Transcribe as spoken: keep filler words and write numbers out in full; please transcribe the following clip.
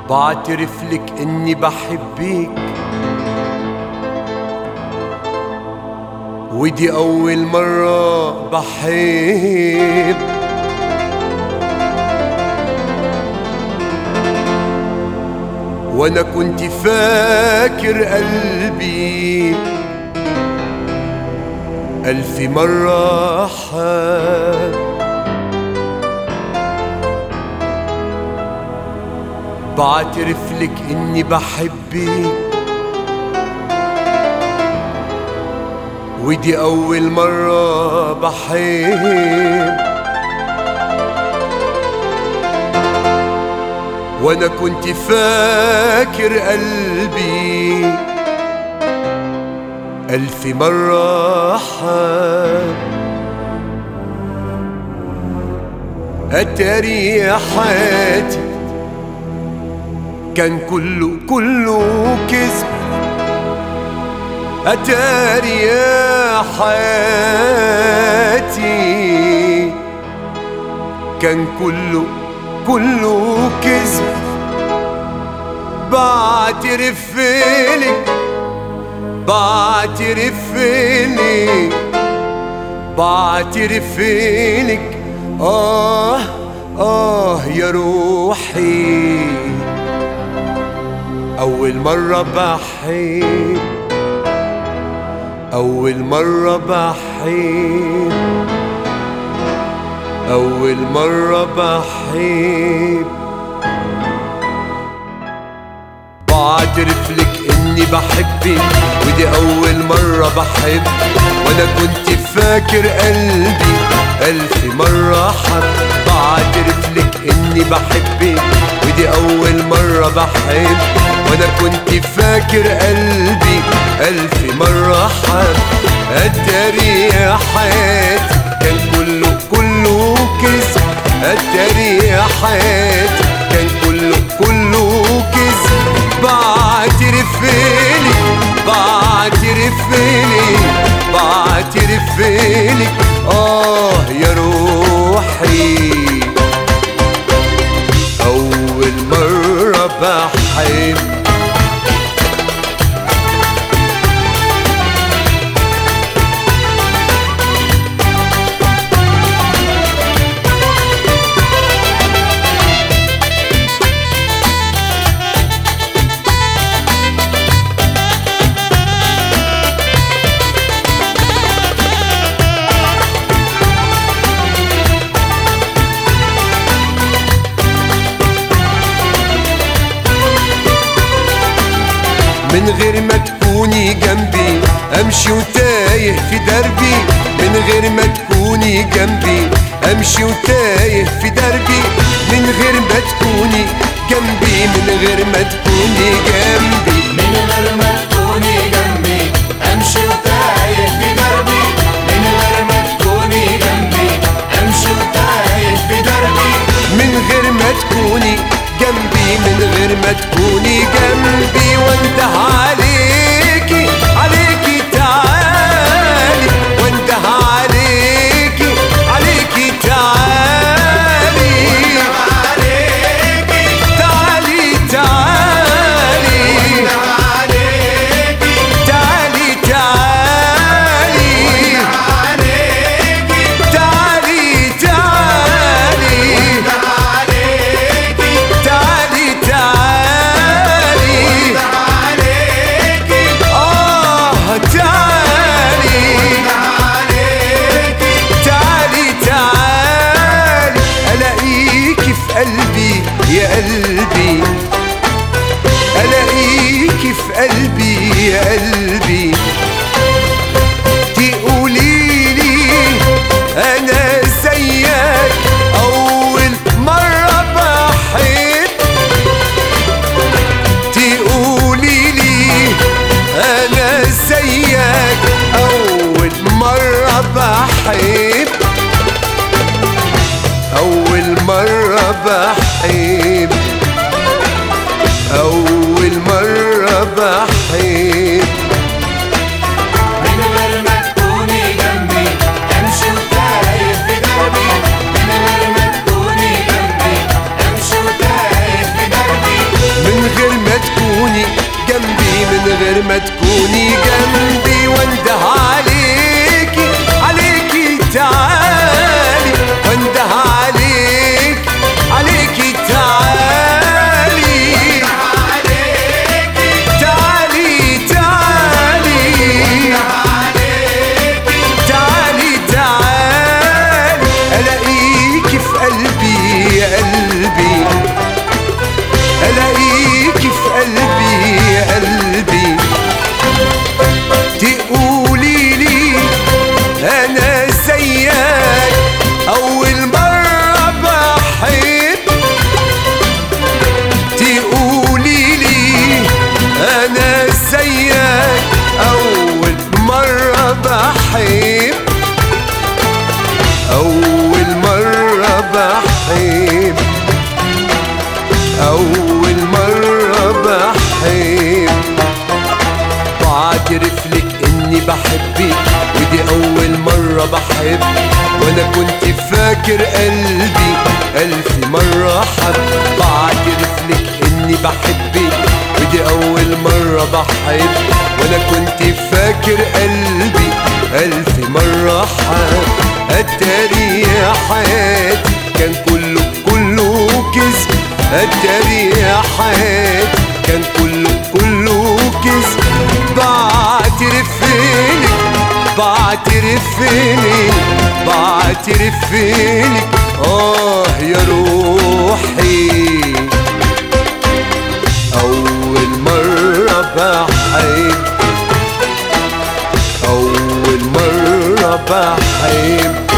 بعترف لك اني بحبك، ودي اول مرة بحب. وانا كنت فاكر قلبي الف مرة حب. بعترف لك اني بحبك، ودي اول مرة بحب. وانا كنت فاكر قلبي الف مرة حب. اتاري يا حياتي كان كله كله كذب. اتاري يا حياتي كان كله كله كذب. بعترف لك بعترف لك بعترف لك آه آه يا روحي، أول مرة بحب، أول مرة بحب، أول مرة بحب. بعترف لك إني بحبك، ودي أول مرة بحب. وأنا كنت فاكر قلبي ألف مرة حب. بعترف لك إني بحبك، ودي أول مرة بحب. وأنا كنت فاكر قلبي ألف مرة حب. أتاري يا حياتي كان كله كله كذب. أتاري يا حياتي كان كله كله كذب. بعترف لك بعترف لك بعترف لك آه يا روحي، أول مرة بحب. من غير ما تكوني جنبي امشي وتايه في دربي. من غير ما تكوني جنبي امشي وتايه في دربي. من غير ما تكوني جنبي من غير ما تكوني جنبي من غير ما تكوني جنبي امشي وتايه في دربي. من غير ما تكوني جنبي امشي وتايه في دربي. من غير ما تكوني جنبي من غير ما تكوني جنبي. وانده عليكي عليكي تعالي. وانده عليكي عليكي تعالي. عليكي تعالي تعالي عليكي تعالي تعالي عليكي تعالي تعالي عليكي تعالي تعالي عليكي آه تعالي عليكي تعالي تعالي. ألاقيكي في قلبي يا قلبي، ألاقيكي في قلبي يا قلبي. تقوليلي أنا زيك أول مرة بحب. تقوليلي أنا زيك أول مرة بحب. أول مرة بحب أول مرة بحب. من غير ما تكوني جنبي امشي وتايه في دربي. من غير ما تكوني جنبي امشي وتايه في دربي. بحبك ودي أول مرة بحب، وأنا كنت فاكر قلبي ألف مرة حب. بعترف لك إني بحبك ودي أول مرة بحب، وأنا كنت فاكر قلبي ألف مرة حب. أتاري يا حياتي كان كله كله كذب، أتاري يا حياتي كان كله كله كذب. بعترف لك بعترف لك بعترف لك آه يا روحي، أول مرة بحب، أول مرة بحب.